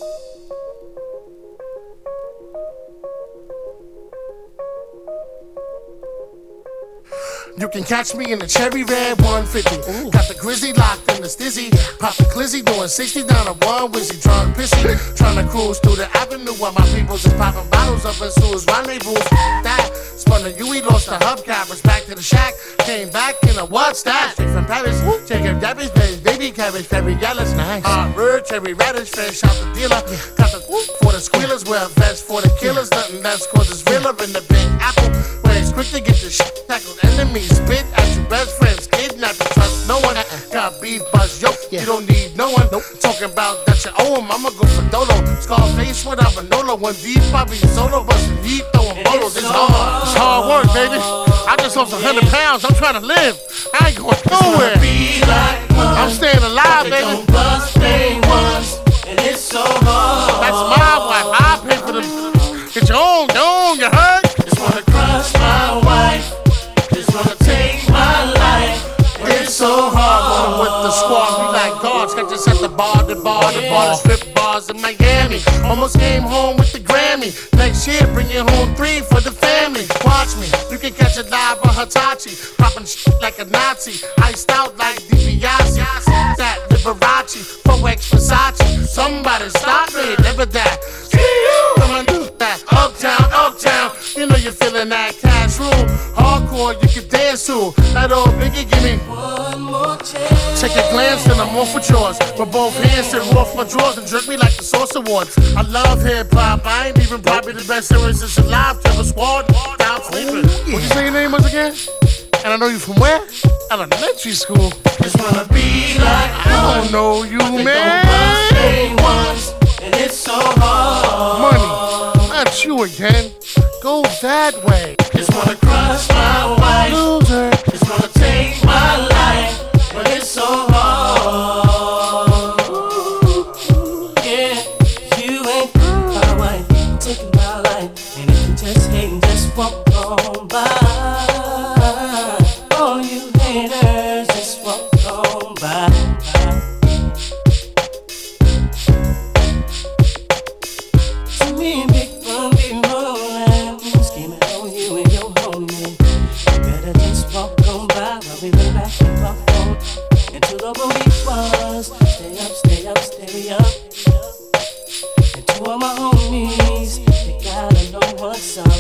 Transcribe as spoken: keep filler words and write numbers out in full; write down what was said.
You can catch me in the cherry red one fifty. Ooh. Got the grizzly locked in the stizzy. Pop the glizzy doing sixty down a one wizzy. Drunk pissy. Trying to cruise through the avenue while my peoples is popping bottles up in Sue's rendezvous. That spun the U E, lost the hubcappers. Back to the shack. Came back in a what's that? Straight from Paris. Chicken Debbie's baby, baby cabbage, very yellow. Nice. Hot bird, cherry radish, fresh out the dealer. Got the for the squealers, wear a vest for the killers. Nothing less causes realer in the big apple. Where it's quick to get the shit tackled. Enemies spit at your best friends, kidnap and trust no one. Got beef buzz, yo, you don't need no one. Talking about that you owe him, I'ma go for Dolo. Scarface without Manolo, one deep, I be solo, bustin' deep, throwing bottles. It's hard, it's hard work, baby. I just lost a hundred pounds, I'm trying to live. I ain't going nowhere. I'm staying alive, baby. That's my wife, I pay for them. Get your own, your own, you heard? Just wanna crush my wife. Just wanna take my life. It's so hard. With the squad, we like guards. Got just at the bar, the bar, the bar, the strip bars in Miami. Almost came home with the Grammy. Next year, bring it home three for the family. Watch me, you can catch it live on Hitachi. Popping shit like a Nazi. Iced out like DiBiase. That Liberace, four X Versace. Somebody stop me, never that. Come on, do that. Uptown, uptown. You know you're feeling that cash room. Hardcore, you can dance to. That old Biggie, give me one more chance. Take a glance and I'm off with yours. With both hands and off my drawers and jerk me like the Source Awards. I love hip hop. I ain't even probably the best lyricist alive. Terror Squad, down sleeping. What you say your name was again? And I know you from where? Elementary school. Just wanna be like I don't know you, man. Once, and it's so hard. Money, not you again. Go that way. Just wanna crush my wife. Loser. Just wanna take my life, but it's so hard. Yeah, you ain't my wife, taking my life, and if you just hate, just walk on by. All you haters, just walk on by. To me, big fun be rolling, scheming on you and your homie. You better just walk on by while we lay back and puff on into the booty bars. Stay up, stay up, stay up. And to all my homies, they gotta know what's up.